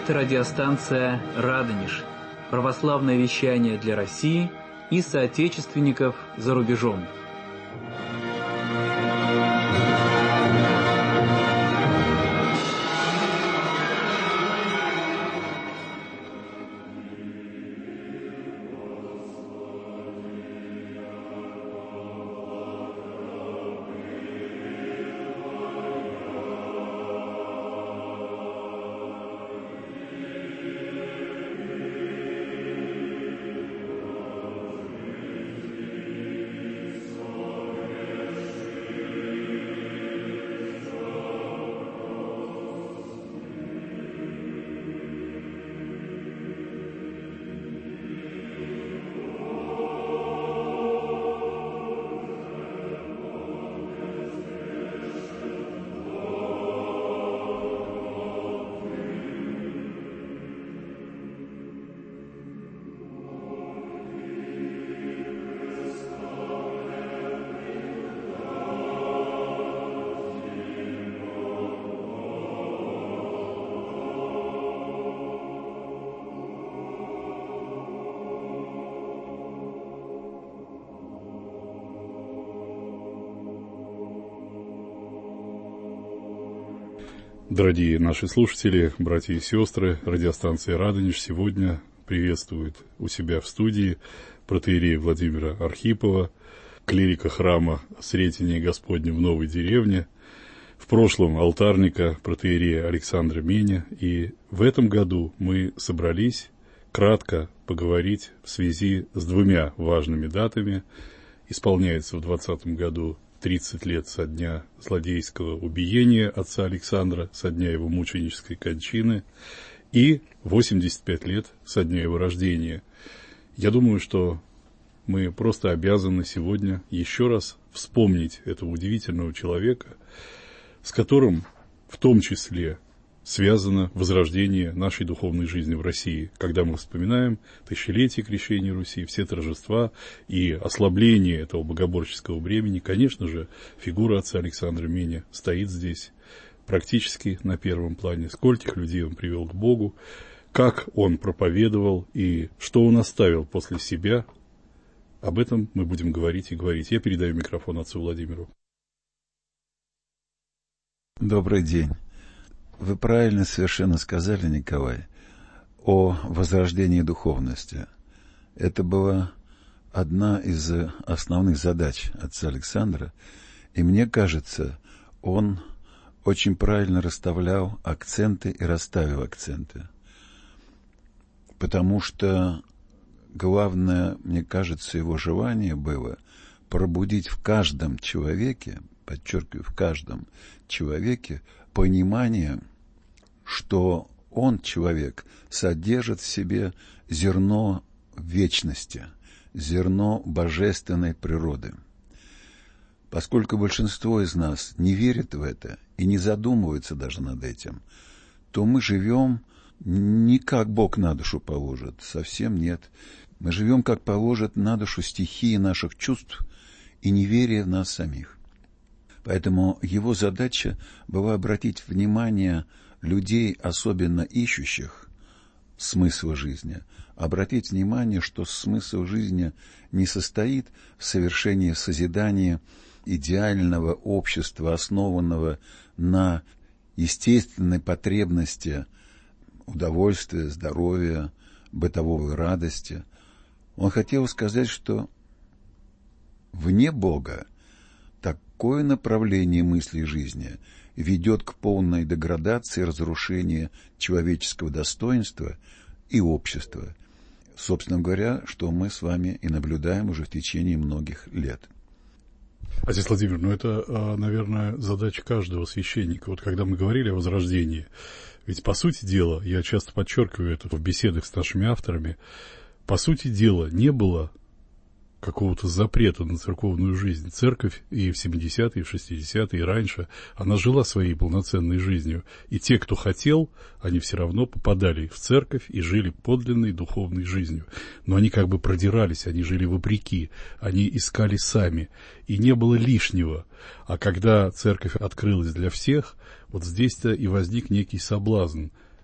Это радиостанция «Радонеж», православное вещание для России и соотечественников за рубежом. Дорогие наши слушатели, братья и сестры, радиостанция «Радонеж» сегодня приветствует у себя в студии протоиерея Владимира Архипова, клирика храма Сретения Господня в Новой Деревне, в прошлом алтарника протоиерея Александра Меня. И в этом году мы собрались кратко поговорить в связи с двумя важными датами. Исполняется в 2020 году 30 лет со дня злодейского убиения отца Александра, со дня его мученической кончины, и 85 лет со дня его рождения. Я думаю, что мы просто обязаны сегодня еще раз вспомнить этого удивительного человека, с которым в том числе связано возрождение нашей духовной жизни в России. Когда мы вспоминаем тысячелетие крещения Руси, все торжества и ослабление этого богоборческого бремени, конечно же, фигура отца Александра Меня стоит здесь практически на первом плане. Скольких людей он привел к Богу, как он проповедовал и что он оставил после себя. Об этом мы будем говорить и говорить. Я передаю микрофон отцу Владимиру. Добрый день. Вы правильно совершенно сказали, Николай, о возрождении духовности. Это была одна из основных задач отца Александра, и мне кажется, он очень правильно расставлял акценты и расставил акценты. Потому что главное, мне кажется, его желание было пробудить в каждом человеке, подчеркиваю, в каждом человеке, понимание, что он, человек, содержит в себе зерно вечности, зерно божественной природы. Поскольку большинство из нас не верит в это и не задумывается даже над этим, то мы живем не как Бог на душу положит, совсем нет. Мы живем, как положит на душу стихии наших чувств и неверия в нас самих. Поэтому его задача была обратить внимание людей, особенно ищущих смысла жизни, обратить внимание, что смысл жизни не состоит в совершении созидания идеального общества, основанного на естественной потребности удовольствия, здоровья, бытовой радости. Он хотел сказать, что вне Бога такое направление мысли жизни ведет к полной деградации и разрушению человеческого достоинства и общества. Собственно говоря, что мы с вами и наблюдаем уже в течение многих лет. Отец Владимир, это, наверное, задача каждого священника. Вот когда мы говорили о возрождении, ведь, по сути дела, я часто подчеркиваю это в беседах с нашими авторами, по сути дела, не было какого-то запрета на церковную жизнь. Церковь и в 70-е, и в 60-е, и раньше, она жила своей полноценной жизнью. И те, кто хотел, они все равно попадали в церковь и жили подлинной духовной жизнью. Но они как бы продирались, они жили вопреки, они искали сами. И не было лишнего. А когда церковь открылась для всех, вот здесь-то и возник некий соблазн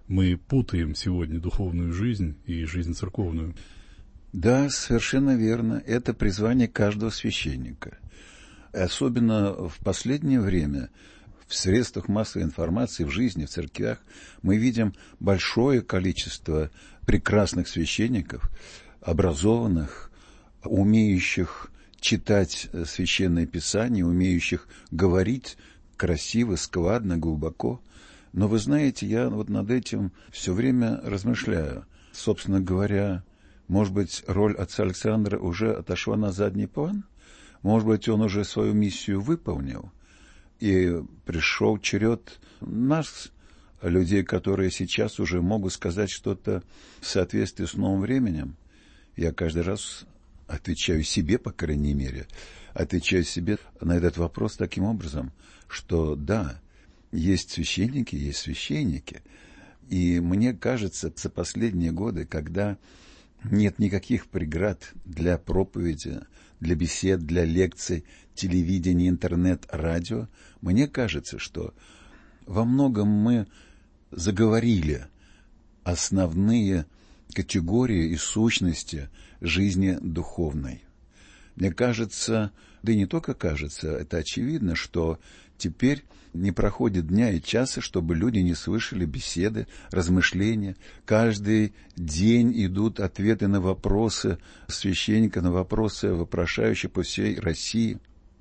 мы путаем сегодня духовную жизнь и жизнь церковную. Да, совершенно верно. Это призвание каждого священника. Особенно в последнее время в средствах массовой информации, в жизни, в церквях мы видим большое количество прекрасных священников, образованных, умеющих читать Священное Писание, умеющих говорить красиво, складно, глубоко. Но вы знаете, я вот над этим все время размышляю. Собственно говоря, может быть, роль отца Александра уже отошла на задний план? Может быть, он уже свою миссию выполнил? И пришел черед нас, людей, которые сейчас уже могут сказать что-то в соответствии с новым временем. Я каждый раз отвечаю себе, по крайней мере, отвечаю себе на этот вопрос таким образом, что да, есть священники. И мне кажется, за последние годы, когда нет никаких преград для проповеди, для бесед, для лекций, телевидения, интернет, радио, мне кажется, что во многом мы заговорили основные категории и сущности жизни духовной. Мне кажется, да и не только кажется, это очевидно, что теперь не проходит дня и часа, чтобы люди не слышали беседы, размышления. Каждый день идут ответы на вопросы священника, на вопросы вопрошающих по всей России.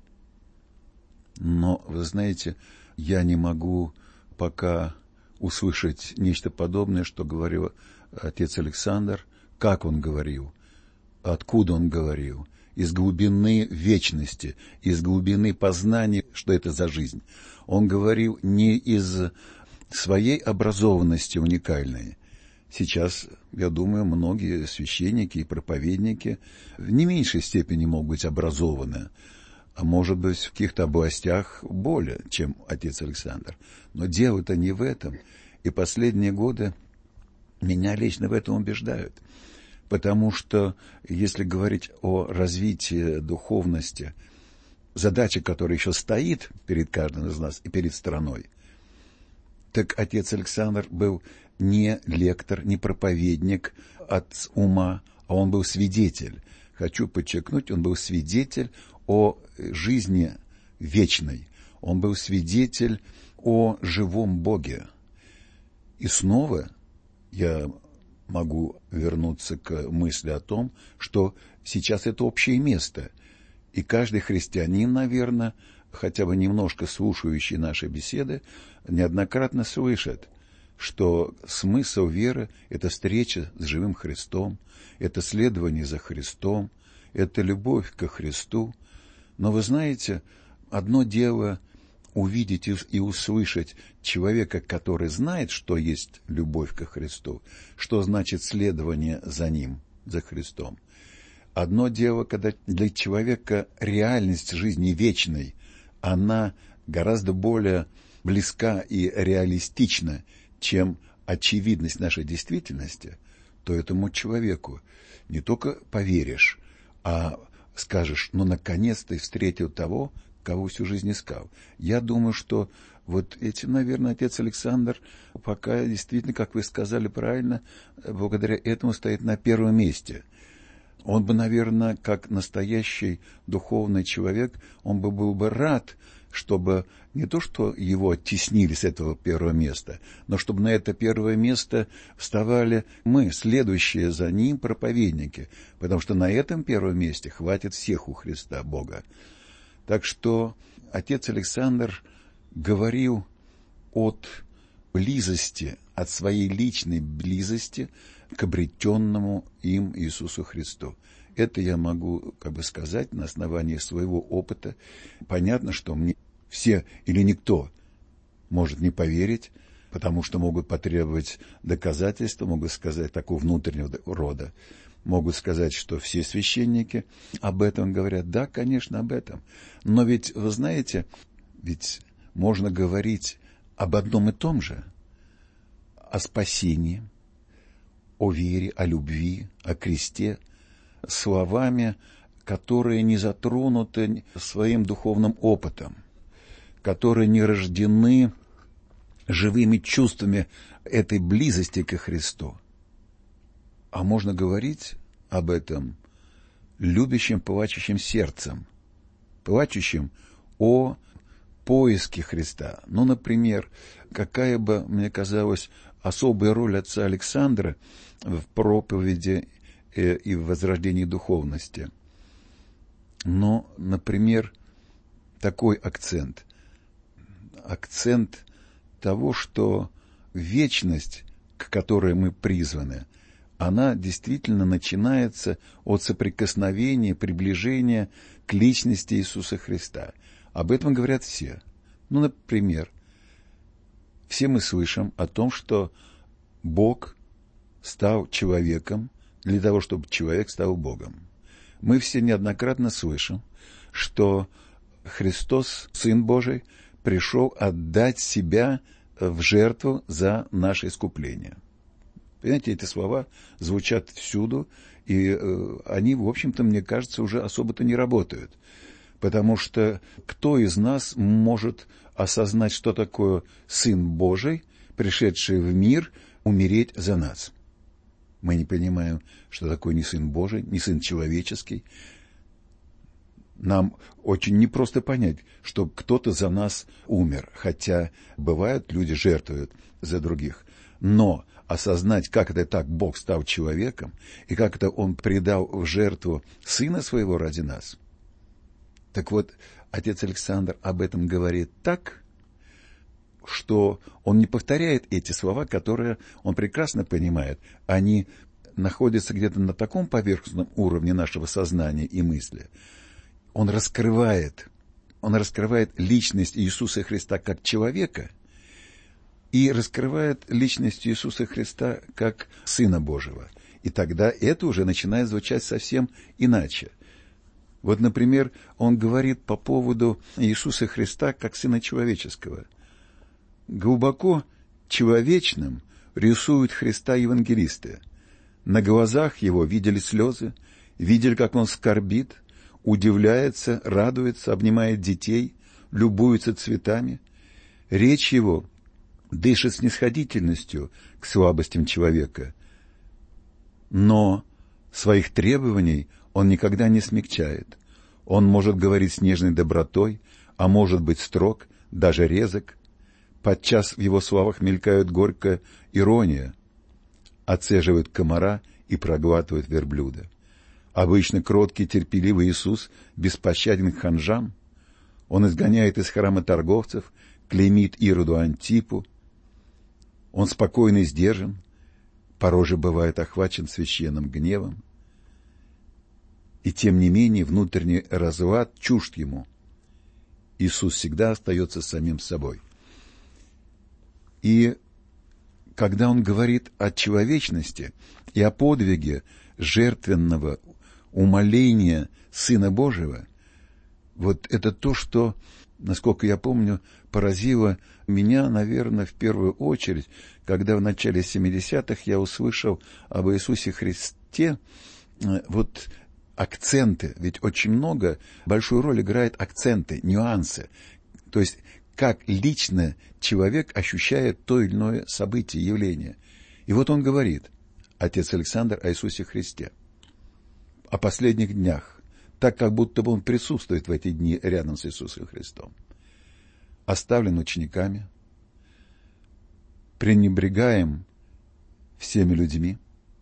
Но, вы знаете, я не могу пока услышать нечто подобное, что говорил отец Александр, как он говорил, откуда он говорил, из глубины вечности, из глубины познания, что это за жизнь. Он говорил не из своей образованности уникальной. Сейчас, я думаю, многие священники и проповедники в не меньшей степени могут быть образованы, а может быть, в каких-то областях более, чем отец Александр. Но дело-то не в этом. И последние годы меня лично в этом убеждают. Потому что, если говорить о развитии духовности, задача, которая еще стоит перед каждым из нас и перед страной, так отец Александр был не лектор, не проповедник от ума, а он был свидетель. Хочу подчеркнуть, он был свидетель о жизни вечной. Он был свидетель о живом Боге. И снова я могу вернуться к мысли о том, что сейчас это общее место. И каждый христианин, наверное, хотя бы немножко слушающий наши беседы, неоднократно слышит, что смысл веры – это встреча с живым Христом, это следование за Христом, это любовь ко Христу. Но вы знаете, одно дело увидеть и услышать человека, который знает, что есть любовь ко Христу, что значит следование за Ним, за Христом. Одно дело, когда для человека реальность жизни вечной, она гораздо более близка и реалистична, чем очевидность нашей действительности, то этому человеку не только поверишь, а скажешь, ну, наконец-то встретил того, кого всю жизнь искал. Я думаю, что вот этим, наверное, отец Александр пока действительно, как вы сказали правильно, благодаря этому стоит на первом месте. Он бы, наверное, как настоящий духовный человек, он бы был бы рад, чтобы не то, что его оттеснили с этого первого места, но чтобы на это первое место вставали мы, следующие за ним проповедники, потому что на этом первом месте хватит всех у Христа Бога. Так что отец Александр говорил от близости, от своей личной близости к обретенному им Иисусу Христу. Это я могу сказать на основании своего опыта. Понятно, что мне все или никто может не поверить, потому что могут потребовать доказательства, могут сказать такого внутреннего рода. Могут сказать, что все священники об этом говорят. Да, конечно, об этом. Но ведь, вы знаете, ведь можно говорить об одном и том же. О спасении, о вере, о любви, о кресте, словами, которые не затронуты своим духовным опытом, которые не рождены живыми чувствами этой близости ко Христу. А можно говорить об этом любящим, плачущим сердцем, плачущим о поиске Христа. Ну, например, какая бы, мне казалось, особая роль отца Александра в проповеди и в возрождении духовности. Но, например, такой акцент того, что вечность, к которой мы призваны, она действительно начинается от соприкосновения, приближения к личности Иисуса Христа. Об этом говорят все. Ну, например, все мы слышим о том, что Бог стал человеком для того, чтобы человек стал Богом. Мы все неоднократно слышим, что Христос, Сын Божий, пришел отдать себя в жертву за наше искупление. Понимаете, эти слова звучат всюду, и они, в общем-то, мне кажется, уже особо-то не работают. Потому что кто из нас может осознать, что такое Сын Божий, пришедший в мир, умереть за нас? Мы не понимаем, что такое ни Сын Божий, ни Сын человеческий. Нам очень непросто понять, что кто-то за нас умер, хотя бывает, люди жертвуют за других. Но осознать, как это так Бог стал человеком, и как это Он предал в жертву Сына Своего ради нас. Так вот, отец Александр об этом говорит так, что он не повторяет эти слова, которые он прекрасно понимает. Они находятся где-то на таком поверхностном уровне нашего сознания и мысли. Он раскрывает личность Иисуса Христа как человека и раскрывает личность Иисуса Христа как Сына Божьего. И тогда это уже начинает звучать совсем иначе. Вот, например, он говорит по поводу Иисуса Христа как Сына Человеческого. Глубоко человечным рисуют Христа евангелисты. На глазах его видели слезы, видели, как он скорбит, удивляется, радуется, обнимает детей, любуется цветами. Речь его дышит снисходительностью к слабостям человека, но своих требований он никогда не смягчает. Он может говорить с нежной добротой, а может быть строг, даже резок. Подчас в его словах мелькает горькая ирония. Оцеживает комара и проглатывает верблюда. Обычно кроткий, терпеливый Иисус беспощаден к ханжам. Он изгоняет из храма торговцев, клеймит Ироду Антипу. Он спокойно и сдержан, порой же бывает охвачен священным гневом. И тем не менее внутренний разлад чужд ему. Иисус всегда остается самим собой. И когда он говорит о человечности и о подвиге жертвенного умоления Сына Божьего, вот это то, что, насколько я помню, поразило меня, наверное, в первую очередь, когда в начале 70-х я услышал об Иисусе Христе, вот акценты, ведь очень много, большую роль играют акценты, нюансы, то есть как лично человек ощущает то или иное событие, явление. И вот он говорит, отец Александр, о Иисусе Христе, о последних днях, так как будто бы он присутствует в эти дни рядом с Иисусом Христом. Оставлен учениками, пренебрегаем всеми людьми,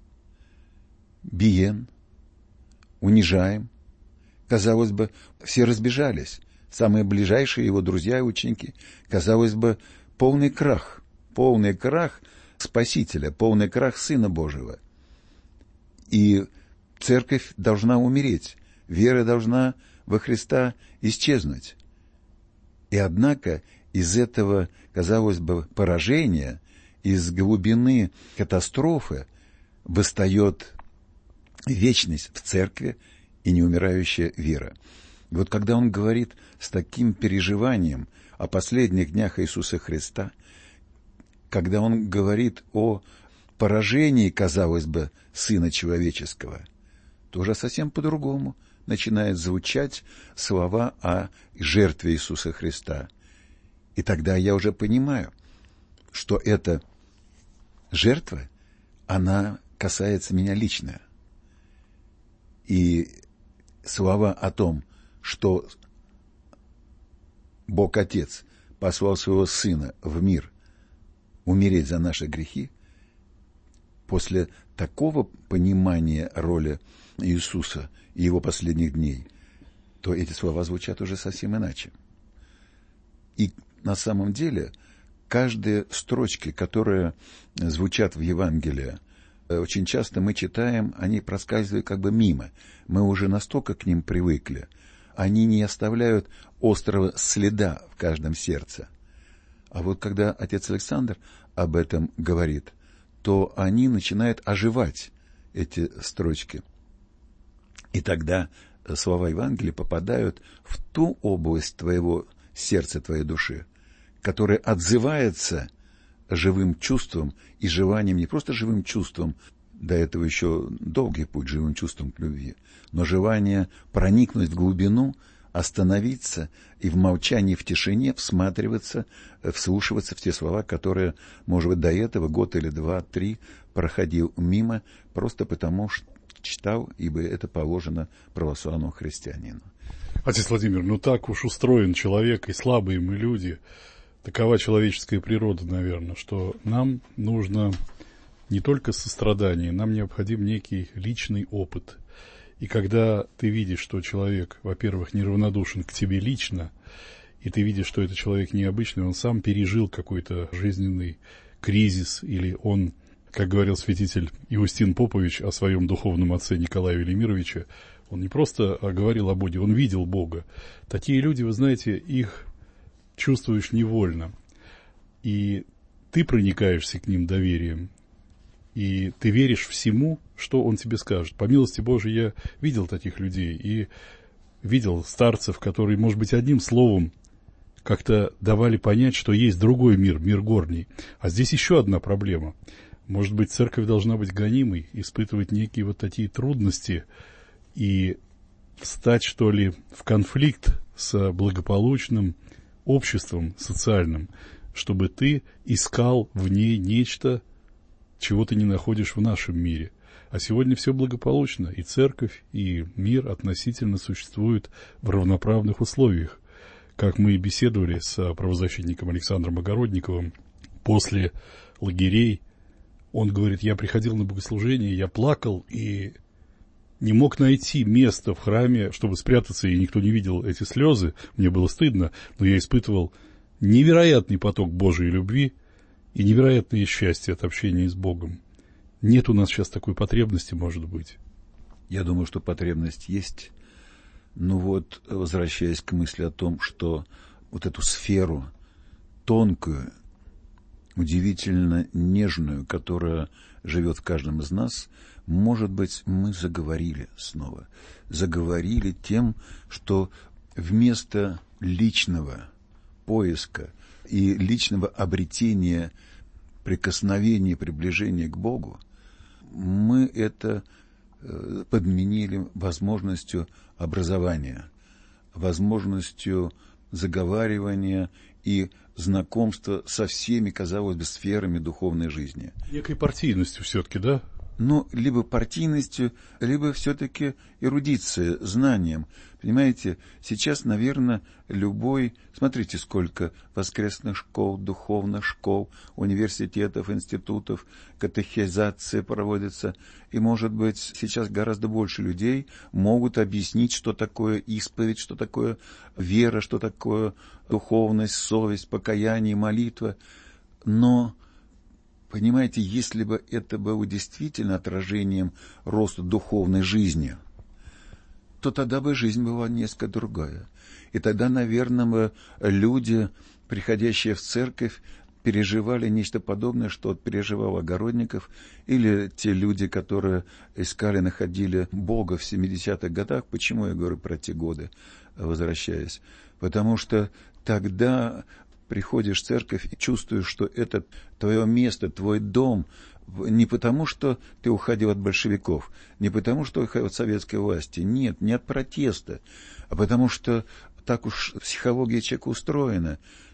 биен, унижаем. Казалось бы, все разбежались. Самые ближайшие его друзья и ученики. Казалось бы, полный крах Спасителя, полный крах Сына Божьего. И церковь должна умереть, вера должна во Христа исчезнуть. И однако из этого, казалось бы, поражения, из глубины катастрофы восстает вечность в церкви и неумирающая вера. И вот когда он говорит с таким переживанием о последних днях Иисуса Христа, когда он говорит о поражении, казалось бы, Сына Человеческого, то уже совсем по-другому начинают звучать слова о жертве Иисуса Христа. И тогда я уже понимаю, что эта жертва, она касается меня лично. И слова о том, что Бог Отец послал своего Сына в мир умереть за наши грехи, после такого понимания роли Иисуса и Его последних дней, то эти слова звучат уже совсем иначе. И на самом деле каждые строчки, которые звучат в Евангелии, очень часто мы читаем, они проскальзывают как бы мимо. Мы уже настолько к ним привыкли. Они не оставляют острого следа в каждом сердце. А вот когда отец Александр об этом говорит, то они начинают оживать, эти строчки. И тогда слова Евангелия попадают в ту область твоего сердца, твоей души, которая отзывается живым чувством и желанием, не просто живым чувством, до этого еще долгий путь, живым чувством к любви, но желание проникнуть в глубину, остановиться и в молчании, в тишине всматриваться, вслушиваться в те слова, которые, может быть, до этого год или два, три проходил мимо, просто потому что читал, ибо это положено православному христианину. Отец Владимир, ну так уж устроен человек, и слабые мы люди. Такова человеческая природа, наверное, что нам нужно не только сострадание, нам необходим некий личный опыт. И когда ты видишь, что человек, во-первых, неравнодушен к тебе лично, и ты видишь, что этот человек необычный, он сам пережил какой-то жизненный кризис, или он, как говорил святитель Иустин Попович о своем духовном отце Николае Велимировиче, он не просто говорил о Боге, он видел Бога. Такие люди, вы знаете, их чувствуешь невольно. И ты проникаешься к ним доверием. И ты веришь всему, что он тебе скажет. По милости Божией я видел таких людей. И видел старцев, которые, может быть, одним словом как-то давали понять, что есть другой мир, мир горний. А здесь еще одна проблема. Может быть, церковь должна быть гонимой, испытывать некие вот такие трудности и встать, что ли, в конфликт с благополучным обществом социальным, чтобы ты искал в ней нечто, чего ты не находишь в нашем мире. А сегодня все благополучно, и церковь, и мир относительно существуют в равноправных условиях. Как мы и беседовали с правозащитником Александром Огородниковым после лагерей, он говорит, я приходил на богослужение, я плакал и не мог найти место в храме, чтобы спрятаться, и никто не видел эти слезы. Мне было стыдно, но я испытывал невероятный поток Божьей любви и невероятное счастье от общения с Богом. Нет у нас сейчас такой потребности, может быть. Я думаю, что потребность есть. Ну вот, возвращаясь к мысли о том, что вот эту сферу тонкую, удивительно нежную, которая живет в каждом из нас, может быть, мы заговорили снова. Заговорили тем, что вместо личного поиска и личного обретения, прикосновения, приближения к Богу, мы это подменили возможностью образования, возможностью заговаривания и знакомства со всеми, казалось бы, сферами духовной жизни. Некой партийностью все-таки, да? Ну, либо партийностью, либо все-таки эрудицией, знанием. Понимаете, сейчас, наверное, любой... Смотрите, сколько воскресных школ, духовных школ, университетов, институтов, катехизации проводится. И, может быть, сейчас гораздо больше людей могут объяснить, что такое исповедь, что такое вера, что такое духовность, совесть, покаяние, молитва. Но... Понимаете, если бы это было действительно отражением роста духовной жизни, то тогда бы жизнь была несколько другая. И тогда, наверное, люди, приходящие в церковь, переживали нечто подобное, что переживал Огородников, или те люди, которые искали, находили Бога в 70-х годах. Почему я говорю про те годы, возвращаясь? Потому что тогда... приходишь в церковь и чувствуешь, что это твое место, твой дом, не потому, что ты уходил от большевиков, не потому, что уходил от советской власти, нет, не от протеста, а потому что так уж психология человека устроена,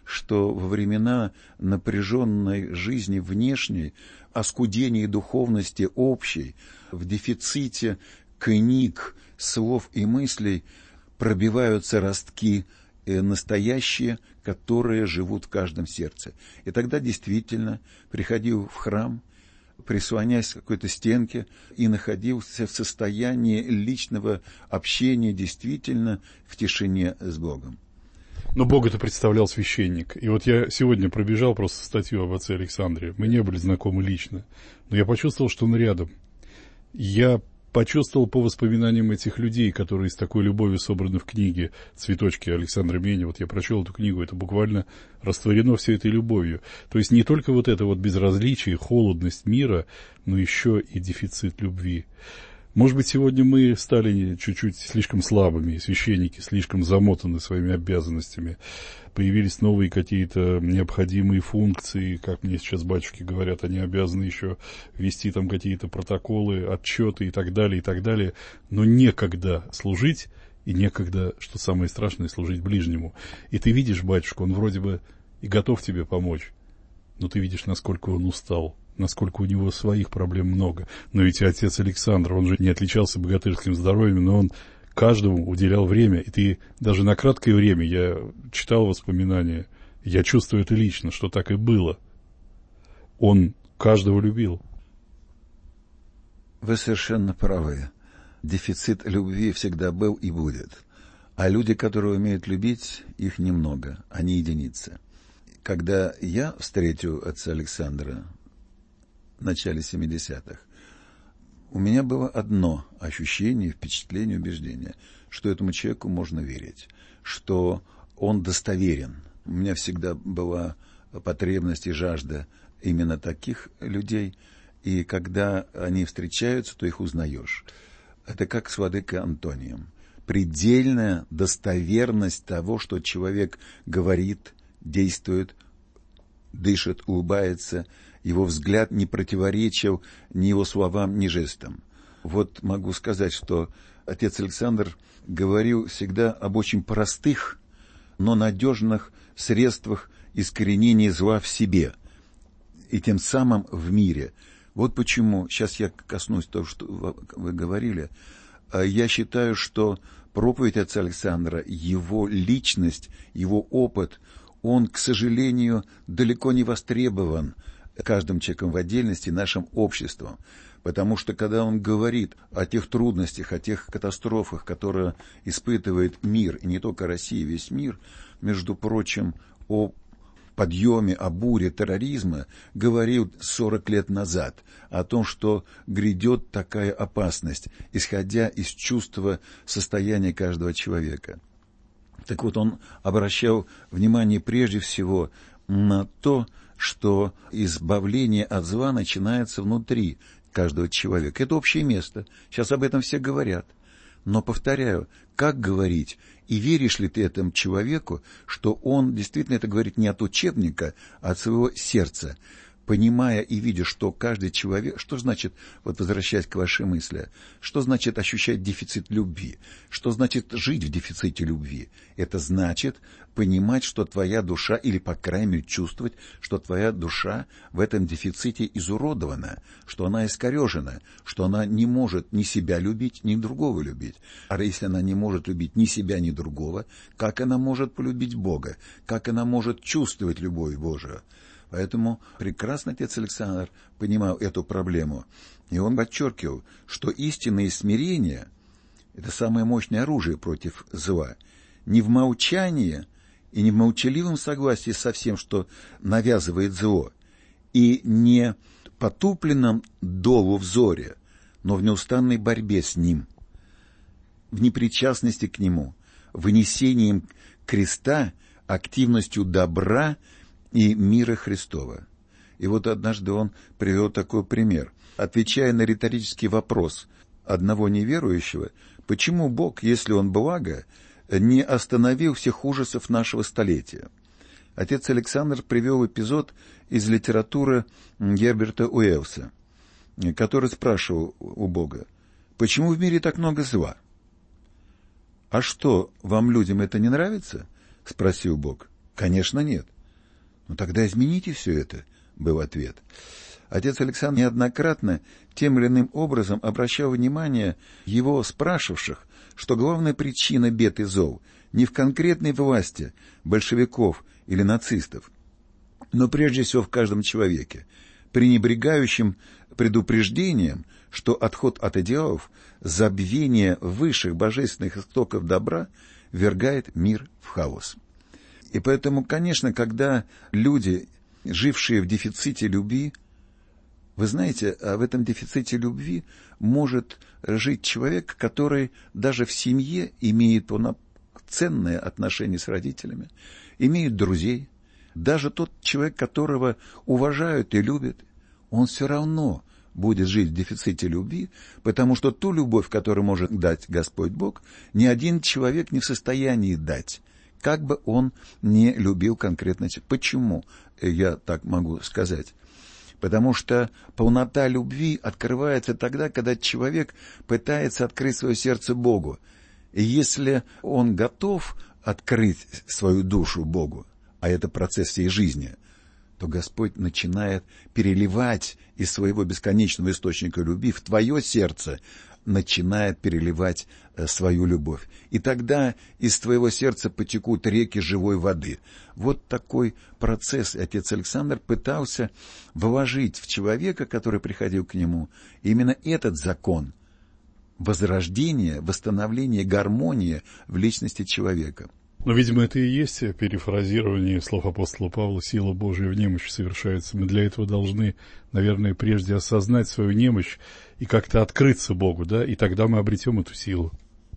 что во времена напряженной жизни внешней, оскудения духовности общей, в дефиците книг, слов и мыслей пробиваются ростки настоящие, которые живут в каждом сердце. И тогда действительно приходил в храм, прислоняясь к какой-то стенке, и находился в состоянии личного общения действительно в тишине с Богом. Но Бога-то представлял священник. И вот я сегодня пробежал просто статью об отце Александре. Мы не были знакомы лично, но я почувствовал, что он рядом. Я почувствовал по воспоминаниям этих людей, которые с такой любовью собраны в книге «Цветочки» Александра Мени. Вот я прочел эту книгу, это буквально растворено все этой любовью. То есть не только вот это вот безразличие, холодность мира, но еще и дефицит любви. Может быть, сегодня мы стали чуть-чуть слишком слабыми, священники слишком замотаны своими обязанностями. Появились новые какие-то необходимые функции, как мне сейчас батюшки говорят, они обязаны еще вести там какие-то протоколы, отчеты и так далее, но некогда служить и некогда, что самое страшное, служить ближнему. И ты видишь батюшку, он вроде бы и готов тебе помочь, но ты видишь, насколько он устал, насколько у него своих проблем много. Но ведь и отец Александр, он же не отличался богатырским здоровьем, но он каждому уделял время. И ты даже на краткое время, я читал воспоминания, я чувствую это лично, что так и было. Он каждого любил. Вы совершенно правы. Дефицит любви всегда был и будет. А люди, которые умеют любить, их немного, они единицы. Когда я встретил отца Александра в начале 70-х, у меня было одно ощущение, впечатление, убеждение, что этому человеку можно верить, что он достоверен. У меня всегда была потребность и жажда именно таких людей, и когда они встречаются, то их узнаешь. Это как с владыкой Антонием. Предельная достоверность того, что человек говорит, действует, дышит, улыбается, его взгляд не противоречил ни его словам, ни жестам. Вот могу сказать, что отец Александр говорил всегда об очень простых, но надежных средствах искоренения зла в себе и тем самым в мире. Вот почему, сейчас я коснусь того, что вы говорили, я считаю, что проповедь отца Александра, его личность, его опыт, он, к сожалению, далеко не востребован каждым человеком в отдельности, нашим обществом. Потому что, когда он говорит о тех трудностях, о тех катастрофах, которые испытывает мир, и не только Россия, весь мир, между прочим, о подъеме, о буре терроризма, говорил 40 лет назад о том, что грядет такая опасность, исходя из чувства состояния каждого человека. Так вот, он обращал внимание прежде всего на то, что избавление от зла начинается внутри каждого человека. Это общее место. Сейчас об этом все говорят. Но, повторяю, как говорить? И веришь ли ты этому человеку, что он действительно это говорит не от учебника, а от своего сердца, понимая и видя, что каждый человек... Что значит, вот возвращаясь к вашей мысли, что значит ощущать дефицит любви? Что значит жить в дефиците любви? Это значит понимать, что твоя душа, или, по крайней мере, чувствовать, что твоя душа в этом дефиците изуродована, что она искорежена, что она не может ни себя любить, ни другого любить. А если она не может любить ни себя, ни другого, как она может полюбить Бога? Как она может чувствовать любовь Божию? Поэтому прекрасно отец Александр понимал эту проблему. И он подчеркивал, что истинное смирение – это самое мощное оружие против зла. Не в молчании и не в молчаливом согласии со всем, что навязывает зло, и не потупленном долу взоре, но в неустанной борьбе с ним, в непричастности к нему, вынесением креста, активностью добра и мира Христова. И вот однажды он привел такой пример. Отвечая на риторический вопрос одного неверующего, почему Бог, если Он благо, не остановил всех ужасов нашего столетия? Отец Александр привел эпизод из литературы Герберта Уэллса, который спрашивал у Бога, почему в мире так много зла? «А что, вам, людям, это не нравится?» — спросил Бог. «Конечно, нет. Ну тогда измените все это, был ответ. Отец Александр неоднократно тем или иным образом обращал внимание его спрашивавших, что главная причина бед и зол не в конкретной власти большевиков или нацистов, но прежде всего в каждом человеке, пренебрегающем предупреждением, что отход от идеалов, забвение высших божественных истоков добра ввергает мир в хаос. И поэтому, конечно, когда люди, жившие в дефиците любви, вы знаете, в этом дефиците любви может жить человек, который даже в семье имеет полноценные отношения с родителями, имеет друзей. Даже тот человек, которого уважают и любят, он все равно будет жить в дефиците любви, потому что ту любовь, которую может дать Господь Бог, ни один человек не в состоянии дать, как бы он не любил конкретно. Почему я так могу сказать? Потому что полнота любви открывается тогда, когда человек пытается открыть свое сердце Богу. И если он готов открыть свою душу Богу, а это процесс всей жизни, то Господь начинает переливать из своего бесконечного источника любви в твое сердце, начинает переливать свою любовь. И тогда из твоего сердца потекут реки живой воды. Вот такой процесс отец Александр пытался вложить в человека, который приходил к нему, именно этот закон возрождения, восстановления гармонии в личности человека. Но, видимо, это и есть перефразирование слов апостола Павла: «Сила Божия в немощи совершается». Мы для этого должны, наверное, прежде осознать свою немощь и как-то открыться Богу, да, и тогда мы обретем эту силу.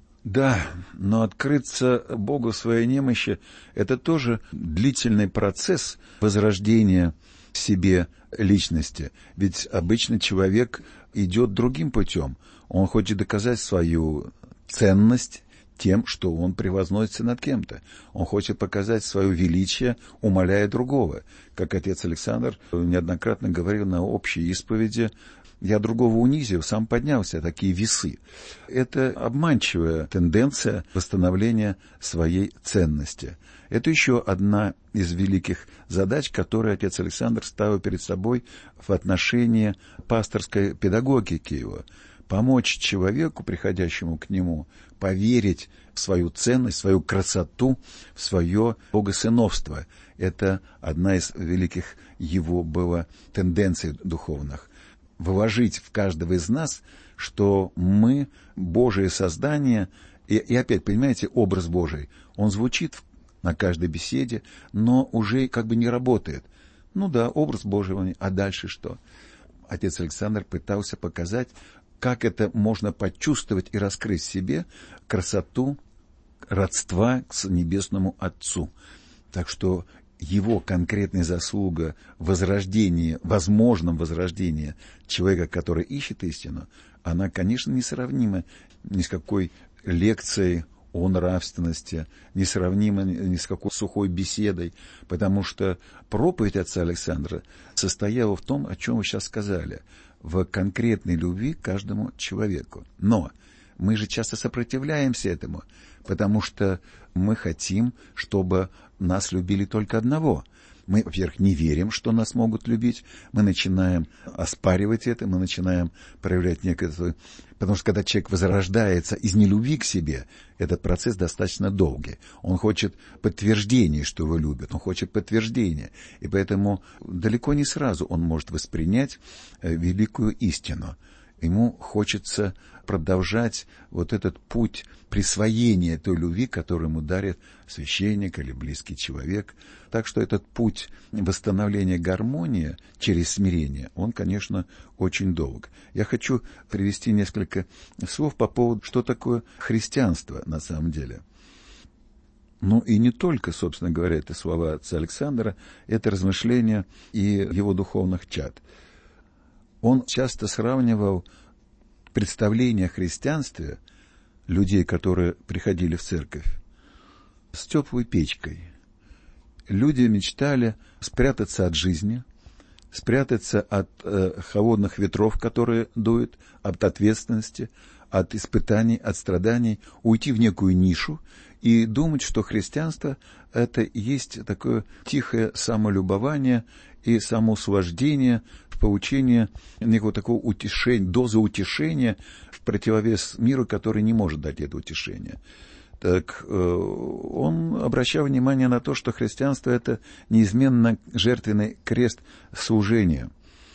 Да, но открыться Богу в своей немощи – это тоже длительный процесс возрождения в себе личности. Ведь обычно человек идет другим путем. Он хочет доказать свою ценность тем, что он превозносится над кем-то. Он хочет показать свое величие, умаляя другого. Как отец Александр неоднократно говорил на общей исповеди: «Я другого унизил, сам поднялся», такие весы. Это обманчивая тенденция восстановления своей ценности. Это еще одна из великих задач, которые отец Александр ставил перед собой в отношении пасторской педагогики его. Помочь человеку, приходящему к нему, поверить в свою ценность, в свою красоту, в свое богосыновство. Это одна из великих его было тенденций духовных. Вложить в каждого из нас, что мы Божие создание, и опять, понимаете, образ Божий, он звучит на каждой беседе, но уже как бы не работает. Ну да, образ Божий, а дальше что? Отец Александр пытался показать, как это можно почувствовать и раскрыть в себе красоту родства к Небесному Отцу. Так что его конкретная заслуга в возрождении, возможном возрождении человека, который ищет истину, она, конечно, несравнима ни с какой лекцией о нравственности, несравнима ни с какой сухой беседой, потому что проповедь отца Александра состояла в том, о чем вы сейчас сказали, в конкретной любви к каждому человеку. Но мы же часто сопротивляемся этому, потому что мы хотим, чтобы нас любили только одного. Мы, во-первых, не верим, что нас могут любить. Мы начинаем оспаривать это, мы начинаем проявлять некое... Потому что когда человек возрождается из нелюбви к себе, этот процесс достаточно долгий. Он хочет подтверждения, что его любят, он хочет подтверждения. И поэтому далеко не сразу он может воспринять великую истину. Ему хочется продолжать вот этот путь присвоения той любви, которую ему дарит священник или близкий человек. Так что этот путь восстановления гармонии через смирение, он, конечно, очень долг. Я хочу привести несколько слов по поводу, что такое христианство на самом деле. Ну и не только, собственно говоря, это слова отца Александра, это размышления и его духовных чад. Он часто сравнивал представление о христианстве людей, которые приходили в церковь, с теплой печкой. Люди мечтали спрятаться от жизни, спрятаться от холодных ветров, которые дуют, от ответственности, от испытаний, от страданий, уйти в некую нишу и думать, что христианство – это и есть такое тихое самолюбование и самоуслаждение в получении некого такого утешения, дозы утешения в противовес миру, который не может дать это утешение. Так он обращал внимание на то, что христианство – это неизменно жертвенный крест служения.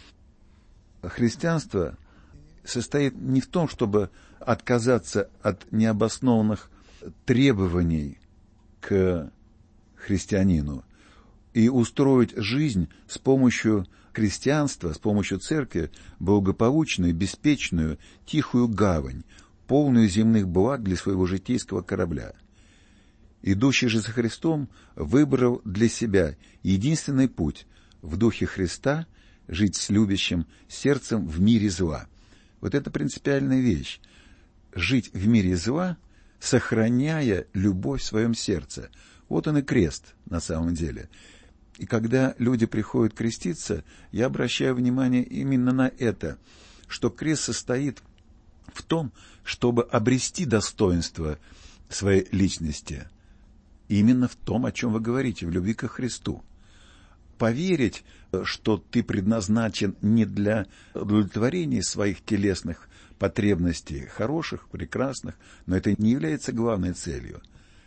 Христианство состоит не в том, чтобы отказаться от необоснованных требований к христианину и устроить жизнь с помощью христианства, с помощью церкви, благополучную, беспечную, тихую гавань, полную земных благ для своего житейского корабля. Идущий же за Христом выбрал для себя единственный путь в духе Христа жить с любящим сердцем в мире зла. Вот это принципиальная вещь. Жить в мире зла, сохраняя любовь в своем сердце. Вот он и крест на самом деле. И когда люди приходят креститься, я обращаю внимание именно на это, что крест состоит в том, чтобы обрести достоинство своей личности. Именно в том, о чем вы говорите, в любви ко Христу. Поверить, что ты предназначен не для удовлетворения своих телесных потребностей, хороших, прекрасных, но это не является главной целью,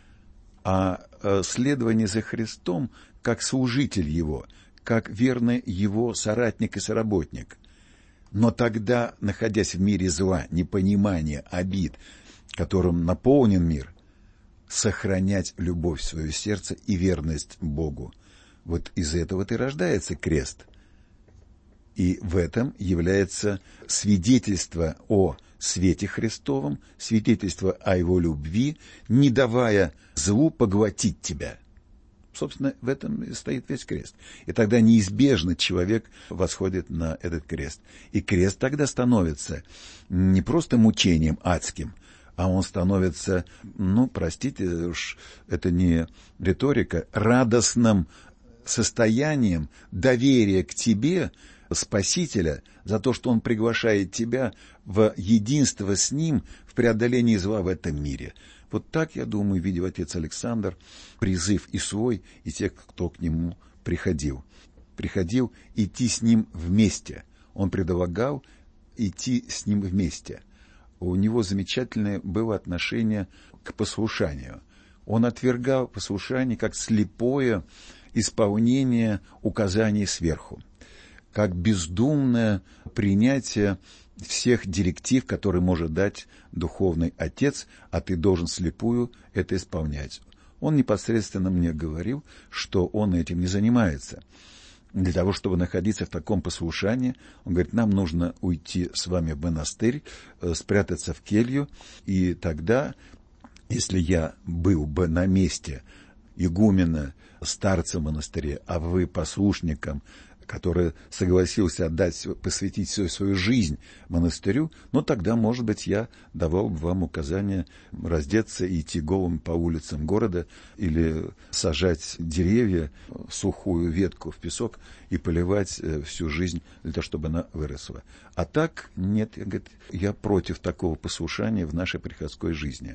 а следование за Христом как служитель Его, как верный Его соратник и соработник. Но тогда, находясь в мире зла, непонимания, обид, которым наполнен мир, сохранять любовь в свое сердце и верность Богу. Вот из этого-то и рождается крест. И в этом является свидетельство о свете Христовом, свидетельство о Его любви, не давая злу поглотить тебя. Собственно, в этом и стоит весь крест. И тогда неизбежно человек восходит на этот крест. И крест тогда становится не просто мучением адским, а он становится, простите уж, это не риторика, радостным состоянием доверия к тебе, Спасителя, за то, что он приглашает тебя в единство с ним в преодолении зла в этом мире. Вот так, я думаю, видел отец Александр призыв и свой, и тех, кто к нему приходил. Приходил идти с ним вместе. Он предлагал идти с ним вместе. У него замечательное было отношение к послушанию. Он отвергал послушание как слепое исполнение указаний сверху, как бездумное принятие всех директив, которые может дать духовный отец, а ты должен слепую это исполнять. Он непосредственно мне говорил, что он этим не занимается. Для того, чтобы находиться в таком послушании, он говорит, нам нужно уйти с вами в монастырь, спрятаться в келью, и тогда, если я был бы на месте игумена, старца в монастыре, а вы послушником, который согласился посвятить всю свою жизнь монастырю, тогда, может быть, я давал бы вам указание раздеться и идти голым по улицам города или сажать деревья, сухую ветку в песок и поливать всю жизнь для того, чтобы она выросла. А так, нет, я против такого послушания в нашей приходской жизни.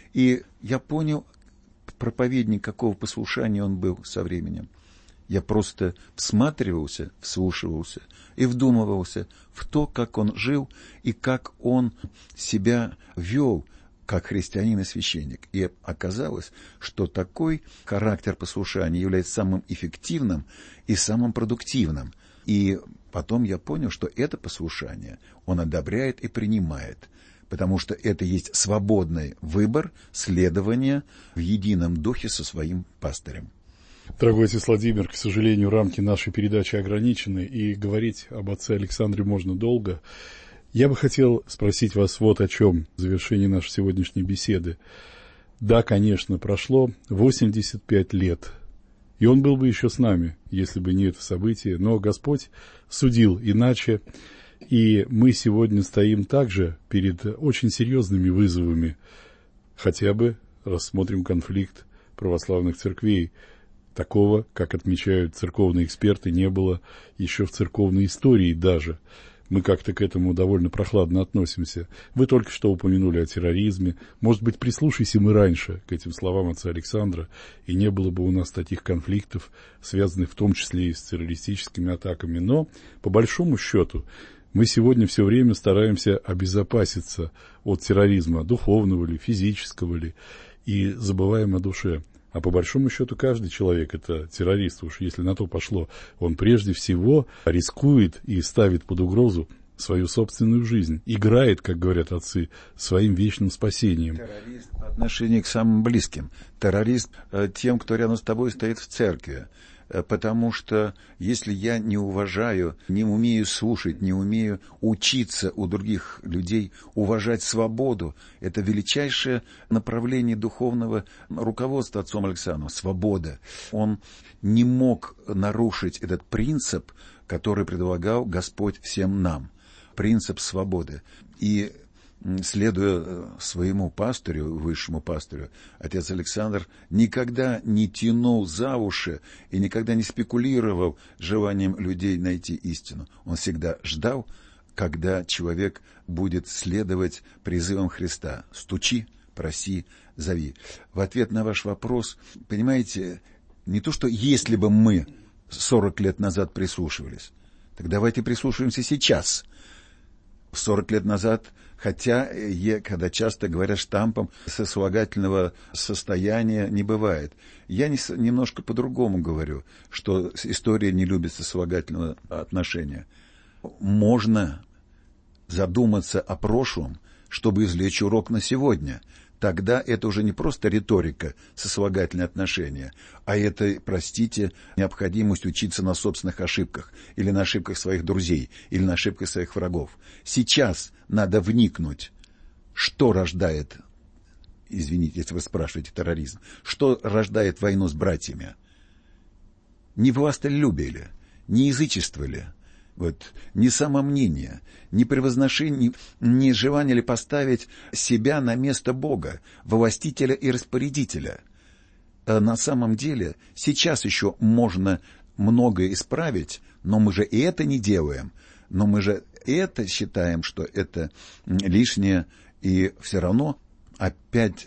И я понял, проповедник какого послушания он был со временем. Я просто всматривался, вслушивался и вдумывался в то, как он жил и как он себя вел как христианин и священник. И оказалось, что такой характер послушания является самым эффективным и самым продуктивным. И потом я понял, что это послушание он одобряет и принимает, потому что это есть свободный выбор следования в едином духе со своим пастырем. Дорогой отец Владимир, к сожалению, рамки нашей передачи ограничены, и говорить об отце Александре можно долго. Я бы хотел спросить вас вот о чем в завершении нашей сегодняшней беседы. Да, конечно, прошло 85 лет, и он был бы еще с нами, если бы не это событие, но Господь судил иначе, и мы сегодня стоим также перед очень серьезными вызовами. Хотя бы рассмотрим конфликт православных церквей. Такого, как отмечают церковные эксперты, не было еще в церковной истории даже. мы как-то к этому довольно прохладно относимся. Вы только что упомянули о терроризме. Может быть, прислушайся мы раньше к этим словам отца Александра, и не было бы у нас таких конфликтов, связанных в том числе и с террористическими атаками. Но, по большому счету, мы сегодня все время стараемся обезопаситься от терроризма, духовного ли, физического ли, и забываем о душе. А по большому счету каждый человек – это террорист. Уж если на то пошло, он прежде всего рискует и ставит под угрозу свою собственную жизнь. Играет, как говорят отцы, своим вечным спасением. Террорист по отношению к самым близким. Террорист тем, кто рядом с тобой стоит в церкви. Потому что если я не уважаю, не умею слушать, не умею учиться у других людей, уважать свободу, это величайшее направление духовного руководства отцом Александром. Свобода. Он не мог нарушить этот принцип, который предлагал Господь всем нам. Принцип свободы. И следуя своему пастырю, высшему пастырю, отец Александр никогда не тянул за уши и никогда не спекулировал желанием людей найти истину. Он всегда ждал, когда человек будет следовать призывам Христа. Стучи, проси, зови. В ответ на ваш вопрос, понимаете, не то, что если бы мы 40 лет назад прислушивались, так давайте прислушаемся сейчас. 40 лет назад, когда часто говорят штампом, сослагательного состояния не бывает. Я немножко по-другому говорю, что история не любит сослагательного отношения. Можно задуматься о прошлом, чтобы извлечь урок на сегодня. Тогда это уже не просто риторика, сослагательные отношения, а это, простите, необходимость учиться на собственных ошибках, или на ошибках своих друзей, или на ошибках своих врагов. Сейчас надо вникнуть, что рождает, извините, если вы спрашиваете, терроризм, что рождает войну с братьями. Не властолюбие ли, не язычество ли? Не самомнение, не превозношение, не желание ли поставить себя на место Бога, властителя и распорядителя. На самом деле, сейчас еще можно многое исправить, но мы же и это не делаем, но мы же это считаем, что это лишнее, и все равно опять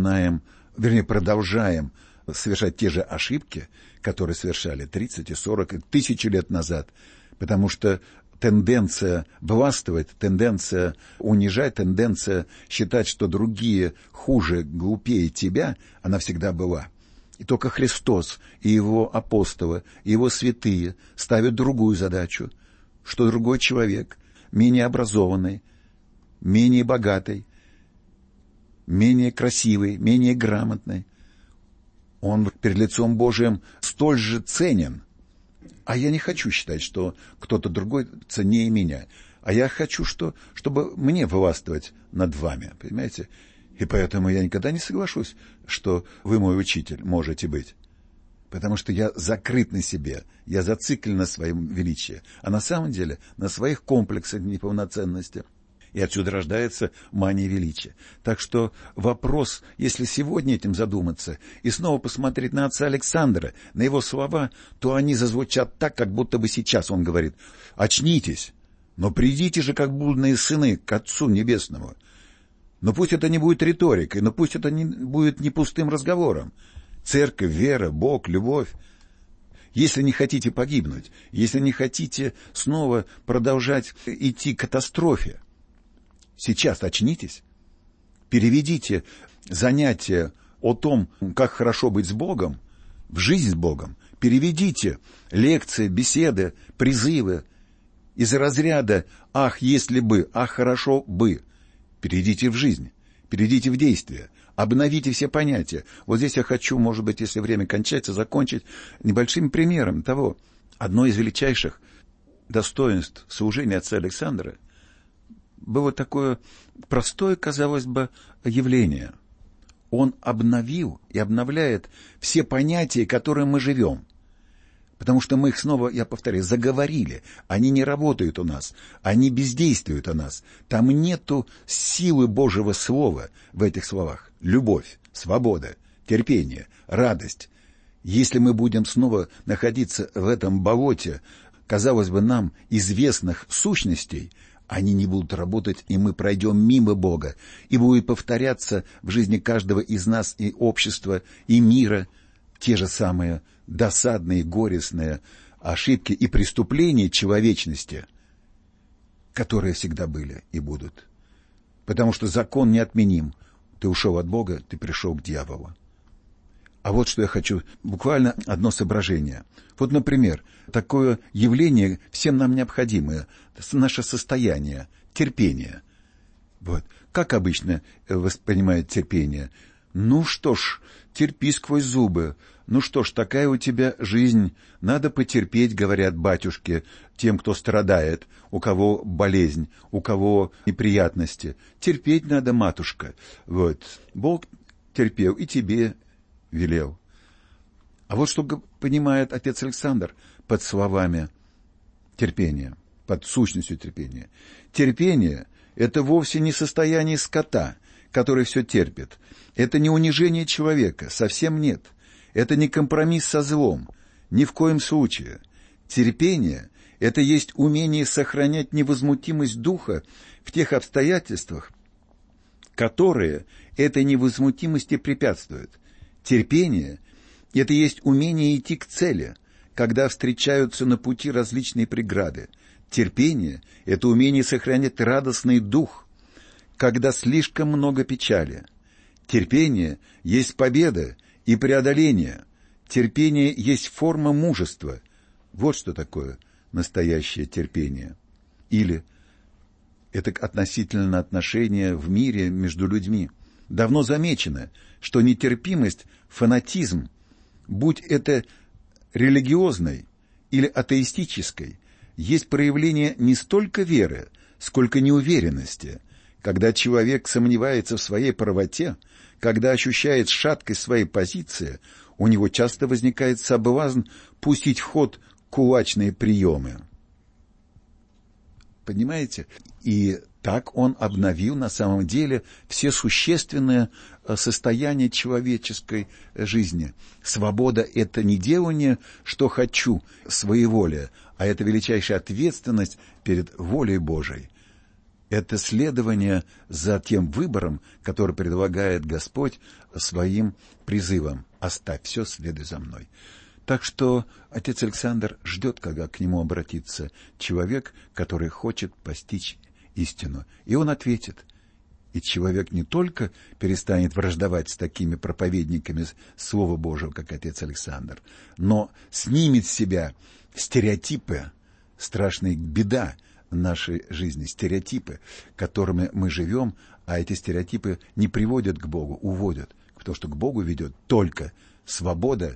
продолжаем совершать те же ошибки, которые совершали 30 и 40 и 1000 лет назад. Потому что тенденция властвовать, тенденция унижать, тенденция считать, что другие хуже, глупее тебя, она всегда была. И только Христос и Его апостолы, и Его святые ставят другую задачу, что другой человек, менее образованный, менее богатый, менее красивый, менее грамотный, он перед лицом Божиим столь же ценен. А я не хочу считать, что кто-то другой ценнее меня. А я хочу, чтобы мне властвовать над вами, понимаете? И поэтому я никогда не соглашусь, что вы мой учитель можете быть. Потому что я закрыт на себе, я зациклен на своем величии. А на самом деле на своих комплексах неполноценности. И отсюда рождается мания величия. Так что вопрос, если сегодня этим задуматься и снова посмотреть на отца Александра, на его слова, то они зазвучат так, как будто бы сейчас он говорит: «Очнитесь, но придите же, как блудные сыны, к Отцу Небесному». Но пусть это не будет риторикой, но пусть это не будет не пустым разговором. Церковь, вера, Бог, любовь. Если не хотите погибнуть, если не хотите снова продолжать идти к катастрофе, сейчас очнитесь, переведите занятия о том, как хорошо быть с Богом, в жизнь с Богом. Переведите лекции, беседы, призывы из разряда «ах, если бы», «ах, хорошо бы». Перейдите в жизнь, перейдите в действие, обновите все понятия. Вот здесь я хочу, может быть, если время кончается, закончить небольшим примером того. Одно из величайших достоинств служения отца Александра было такое простое, казалось бы, явление. Он обновил и обновляет все понятия, которыми мы живем. Потому что мы их снова, я повторяю, заговорили. Они не работают у нас. Они бездействуют у нас. Там нету силы Божьего Слова в этих словах. Любовь, свобода, терпение, радость. Если мы будем снова находиться в этом болоте казалось бы, нам известных сущностей, они не будут работать, и мы пройдем мимо Бога, и будет повторяться в жизни каждого из нас и общества, и мира те же самые досадные, горестные ошибки и преступления человечности, которые всегда были и будут. Потому что закон неотменим. Ты ушел от Бога, ты пришел к дьяволу. А вот что я хочу, буквально одно соображение. Вот, например, такое явление всем нам необходимое, наше состояние, терпение. Вот. Как обычно воспринимают терпение? Ну что ж, терпи сквозь зубы. Ну что ж, такая у тебя жизнь. Надо потерпеть, говорят батюшки, тем, кто страдает, у кого болезнь, у кого неприятности. Терпеть надо, матушка. Вот. Бог терпел и тебе велел. А вот что понимает отец Александр под словами терпения, под сущностью терпения. Терпение — это вовсе не состояние скота, который все терпит. Это не унижение человека, совсем нет. Это не компромисс со злом, ни в коем случае. Терпение — это есть умение сохранять невозмутимость духа в тех обстоятельствах, которые этой невозмутимости препятствуют. Терпение — это есть умение идти к цели, когда встречаются на пути различные преграды. Терпение — это умение сохранять радостный дух, когда слишком много печали. Терпение есть победа и преодоление. Терпение есть форма мужества. Вот что такое настоящее терпение. Или это относительно отношения в мире между людьми. Давно замечено, что нетерпимость, фанатизм, будь это религиозной или атеистической, есть проявление не столько веры, сколько неуверенности. Когда человек сомневается в своей правоте, когда ощущает шаткость своей позиции, у него часто возникает соблазн пустить в ход кулачные приемы. Понимаете? И так он обновил на самом деле все существенные состояния человеческой жизни. Свобода — это не делание, что хочу, своеволие, а это величайшая ответственность перед волей Божией. Это следование за тем выбором, который предлагает Господь своим призывом. «Оставь все, следуй за мной». Так что отец Александр ждет, когда к нему обратится человек, который хочет постичь истину. И он ответит. И человек не только перестанет враждовать с такими проповедниками Слова Божьего, как отец Александр, но снимет с себя стереотипы, страшная беда нашей жизни, стереотипы, которыми мы живем, а эти стереотипы не приводят к Богу, уводят. Потому что к Богу ведет только свобода,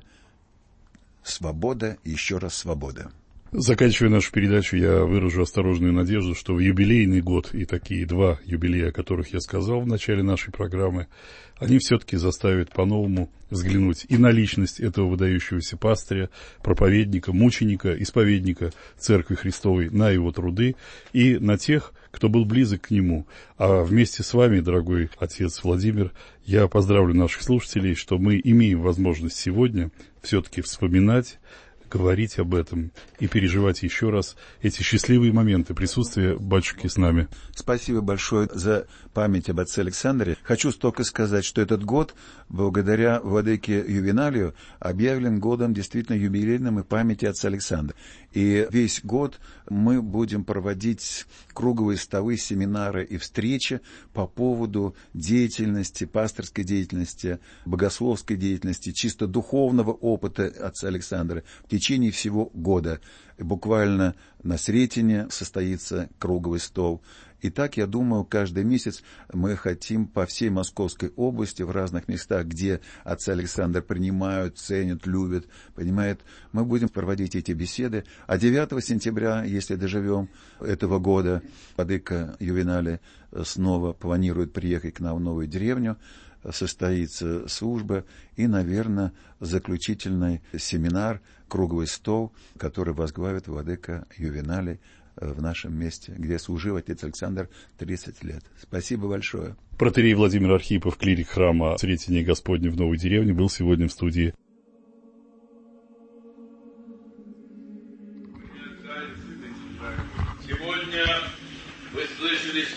свобода и еще раз свобода. Заканчивая нашу передачу, я выражу осторожную надежду, что в юбилейный год и такие два юбилея, о которых я сказал в начале нашей программы, они все-таки заставят по-новому взглянуть и на личность этого выдающегося пастыря, проповедника, мученика, исповедника Церкви Христовой, на его труды и на тех, кто был близок к нему. А вместе с вами, дорогой отец Владимир, я поздравлю наших слушателей, что мы имеем возможность сегодня все-таки вспоминать, говорить об этом и переживать еще раз эти счастливые моменты присутствия батюшки с нами. Спасибо большое за память об отце Александре. Хочу только сказать, что этот год, благодаря владыке Ювеналию, объявлен годом действительно юбилейным и памяти отца Александра. И весь год мы будем проводить круглые столы, семинары и встречи по поводу деятельности, пасторской деятельности, богословской деятельности, чисто духовного опыта отца Александра в течение всего года. Буквально на Сретене состоится круглый стол. И так, я думаю, каждый месяц мы хотим по всей Московской области, в разных местах, где отца Александра принимают, ценят, любят, понимают, мы будем проводить эти беседы. А 9 сентября, если доживем этого года, владыка Ювеналий снова планирует приехать к нам в новую деревню, состоится служба и, наверное, заключительный семинар, круглый стол, который возглавит владыка Ювеналий в нашем месте, где служил отец Александр 30 лет. Спасибо большое. Протоиерей Владимир Архипов, клирик храма Сретения Господня в Новой деревне, был сегодня в студии.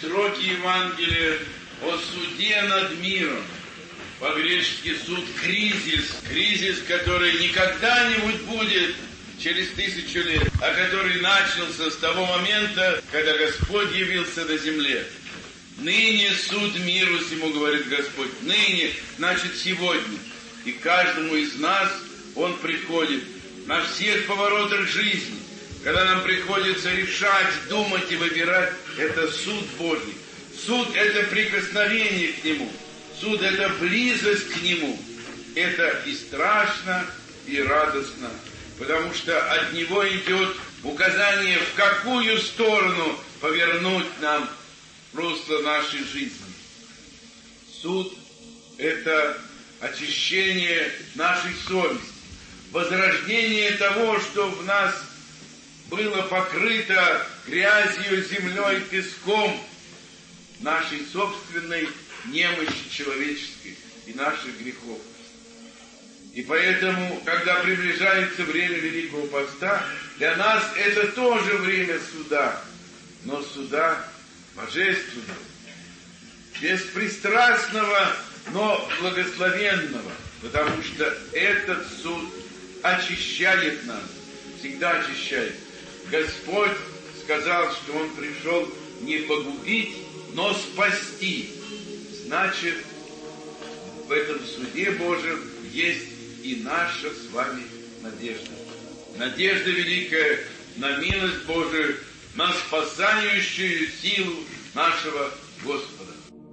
строки Евангелия о суде над миром. По-гречески суд кризис, который не когда-нибудь будет через 1000 лет, а который начался с того момента, когда Господь явился на земле. Ныне суд миру сему, говорит Господь. Ныне, значит сегодня. И каждому из нас Он приходит на всех поворотах жизни. Когда нам приходится решать, думать и выбирать, это суд Божий. Суд – это прикосновение к Нему. Суд – это близость к Нему. Это и страшно, и радостно, потому что от Него идет указание, в какую сторону повернуть нам русло нашей жизни. Суд – это очищение нашей совести, возрождение того, что в нас было покрыто грязью, землей, песком нашей собственной немощи человеческой и наших грехов. И поэтому, когда приближается время Великого Поста, для нас это тоже время суда, но суда божественного, беспристрастного, но благословенного, потому что этот суд очищает нас, всегда очищает. Господь сказал, что Он пришел не погубить, но спасти. Значит, в этом суде Божьем есть и наша с вами надежда. Надежда великая на милость Божию, на спасающую силу нашего Господа.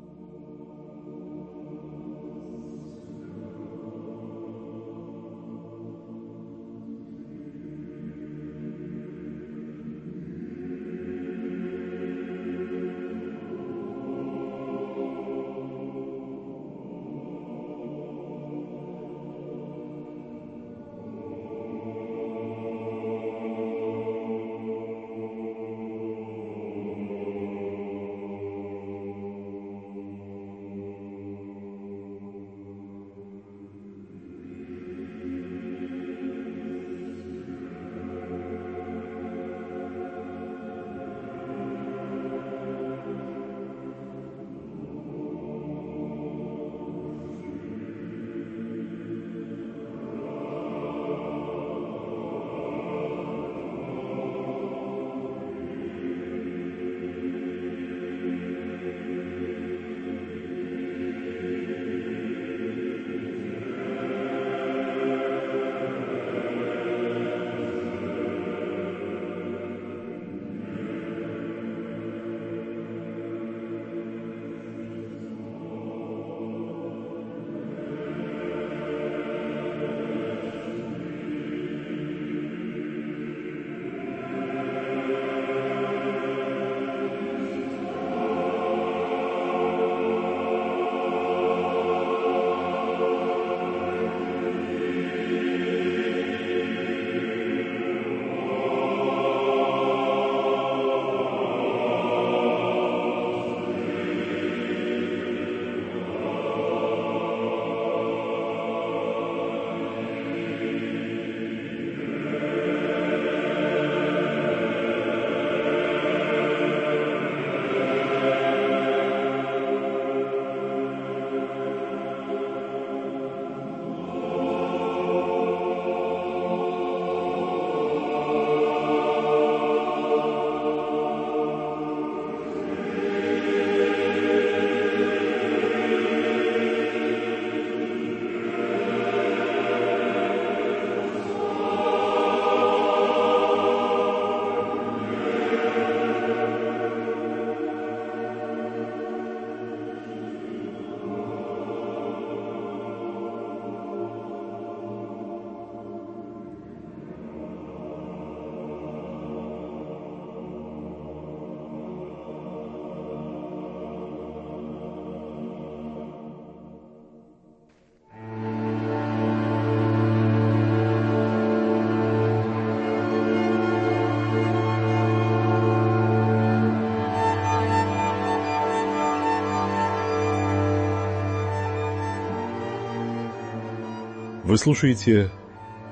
Вы слушаете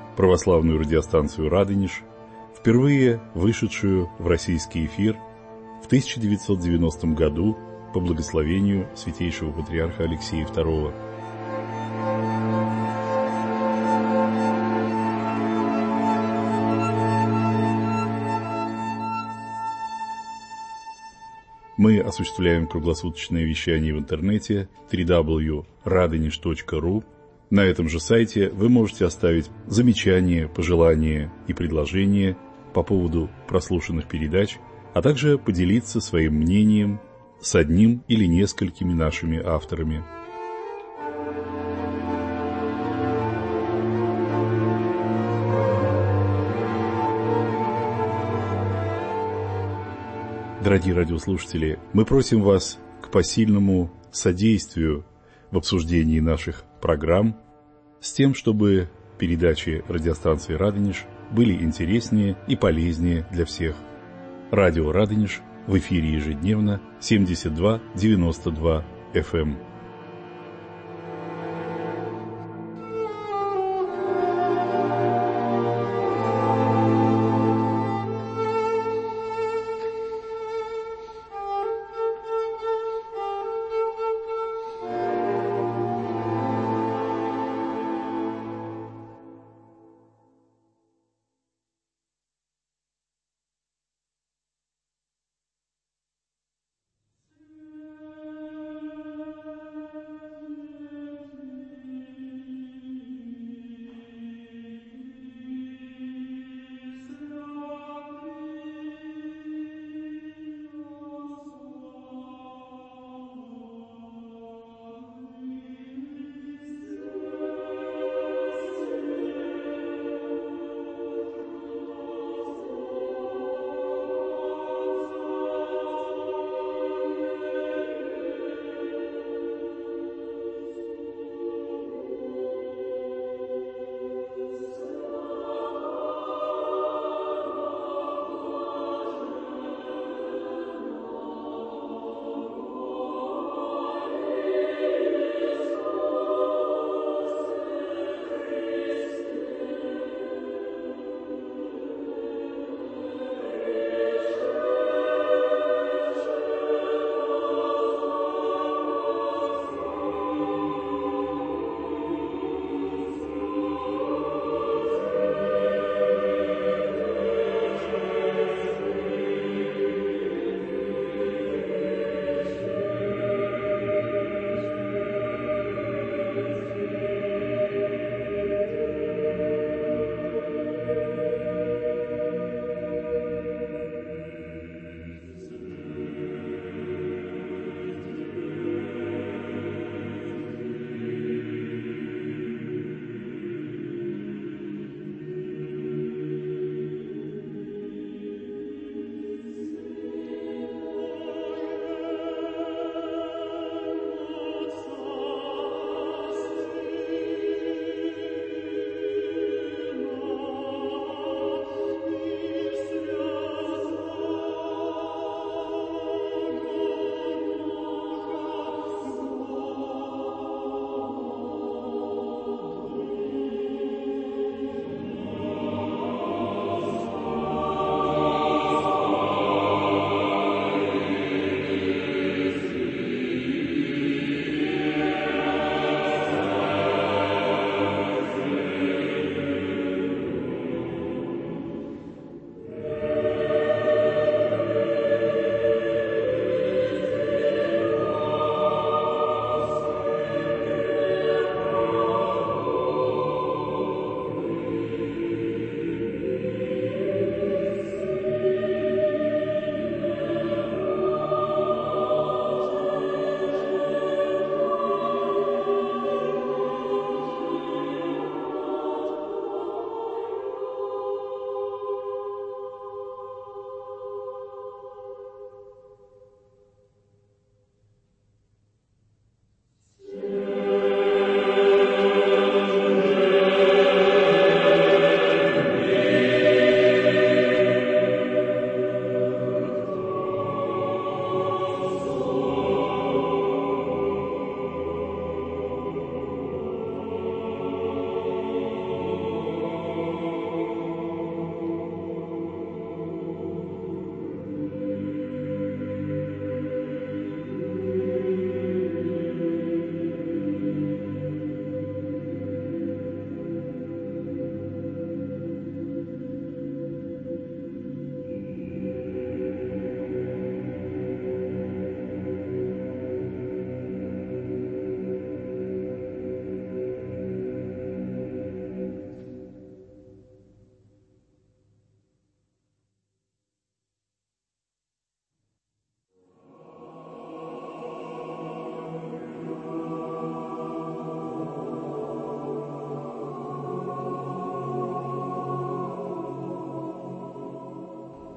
православную радиостанцию «Радонеж», впервые вышедшую в российский эфир в 1990 году по благословению святейшего патриарха Алексея II. Мы осуществляем круглосуточное вещание в интернете www.radonish.ru. На этом же сайте вы можете оставить замечания, пожелания и предложения по поводу прослушанных передач, а также поделиться своим мнением с одним или несколькими нашими авторами. Дорогие радиослушатели, мы просим вас к посильному содействию в обсуждении наших программ с тем, чтобы передачи радиостанции «Радонеж» были интереснее и полезнее для всех. Радио «Радонеж» в эфире ежедневно 72-92 FM.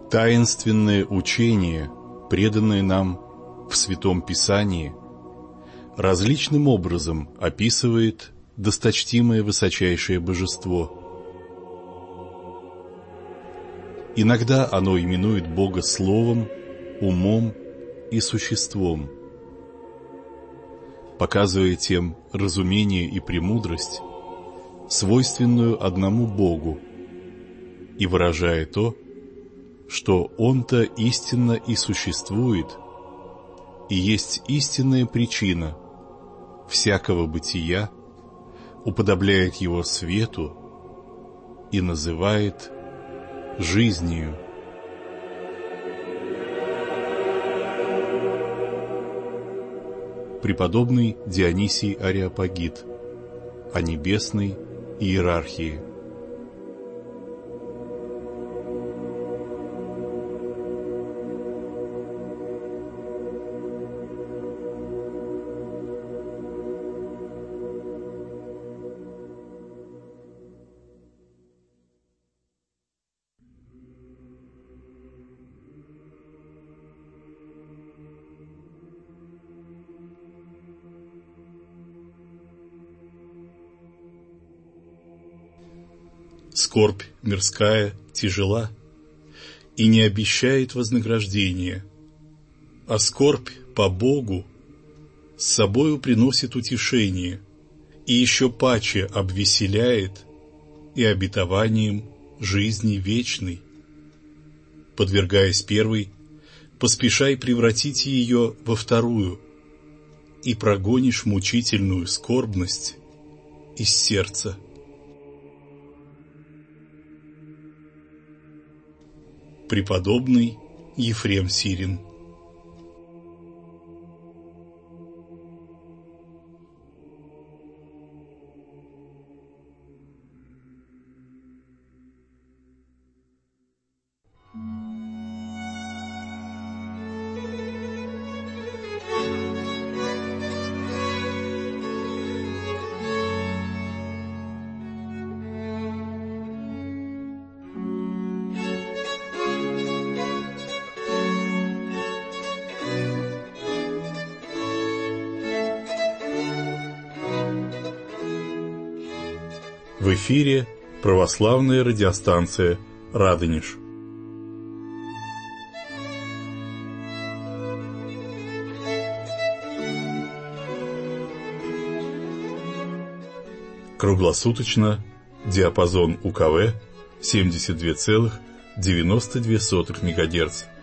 Таинственное учение, преданное нам в Святом Писании, различным образом описывает досточтимое высочайшее божество. Иногда оно именует Бога словом, умом и существом, показывая тем разумение и премудрость, свойственную одному Богу, и выражая то, что Он-то истинно и существует, и есть истинная причина всякого бытия, уподобляет его свету и называет жизнью. Преподобный Дионисий Ареопагит о небесной иерархии. Скорбь мирская тяжела и не обещает вознаграждения, а скорбь по Богу с собою приносит утешение и еще паче обвеселяет и обетованием жизни вечной. Подвергаясь первой, поспешай превратить ее во вторую, и прогонишь мучительную скорбность из сердца. Преподобный Ефрем Сирин. В эфире православная радиостанция «Радонеж». Круглосуточно диапазон УКВ 72,92 МГц.